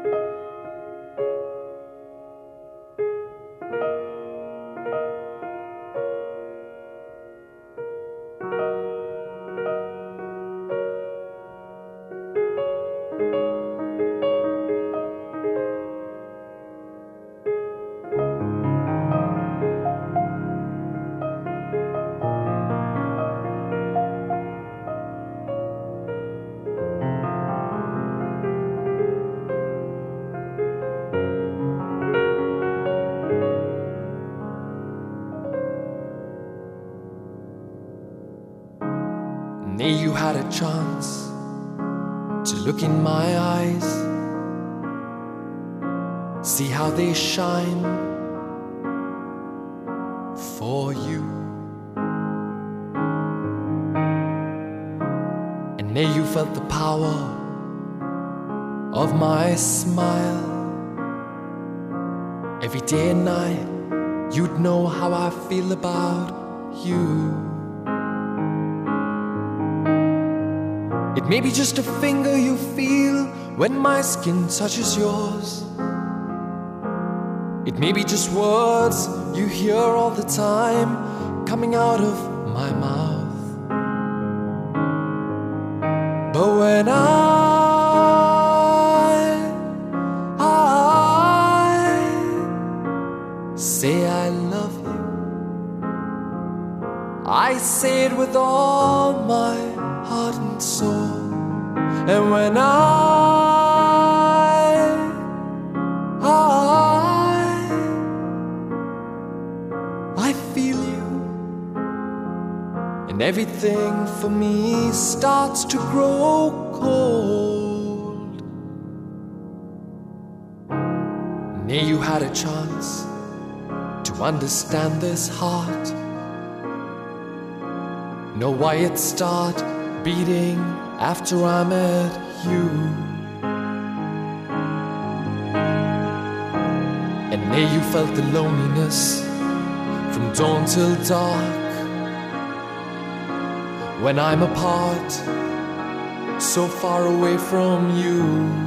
Nay, you had a chance to look in my eyes, see how they shine for you. And nay, you felt the power of my smile. Every day and night you'd know how I feel about you. It may be just a finger you feel when my skin touches yours. It may be just words you hear all the time coming out of my mouth. But when I say I love you, I say it with all my heart and soul. And when I feel you, and everything for me starts to grow cold. Nay, you had a chance to understand this heart, know why it started beating after I met you. And nay, you felt the loneliness from dawn till dark when I'm apart, so far away from you.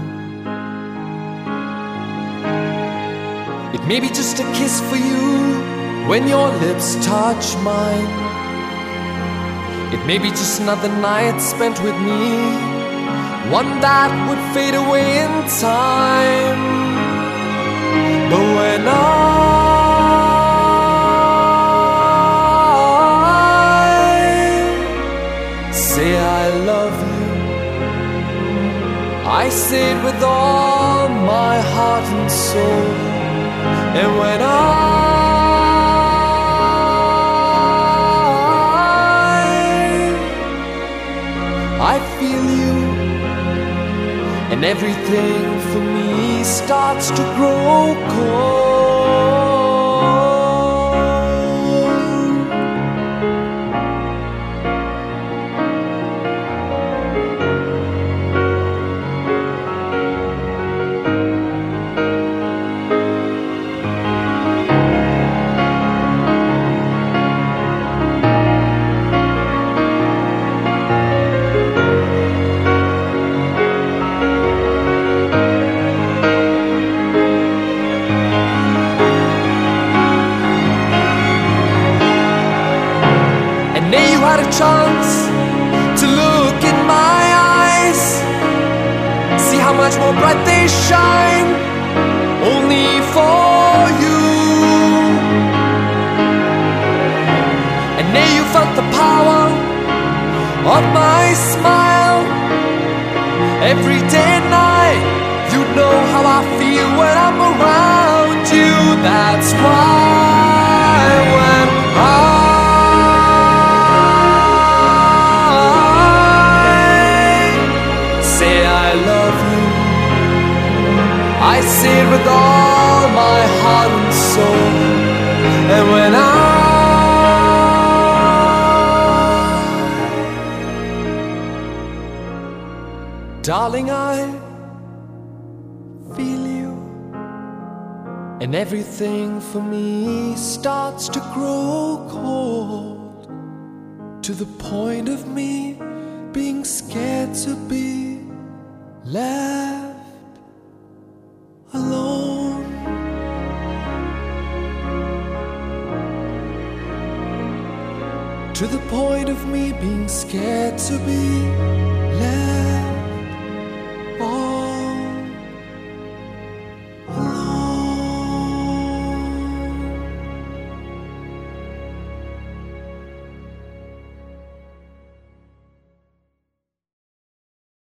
It may be just a kiss for you when your lips touch mine. It may be just another night spent with me, one that would fade away in time. But when I say I love you, I say it with all my heart and soul. And when I feel you, and everything for me starts to grow cold. Had a chance to look in my eyes, see how much more bright they shine, only for you. And now you felt the power of my smile. Every day and night you know how I feel when I'm around you. That's why when I say it with all my heart and soul. And when darling, I feel you, and everything for me starts to grow cold, to the point of me being scared to be left to the point of me being scared to be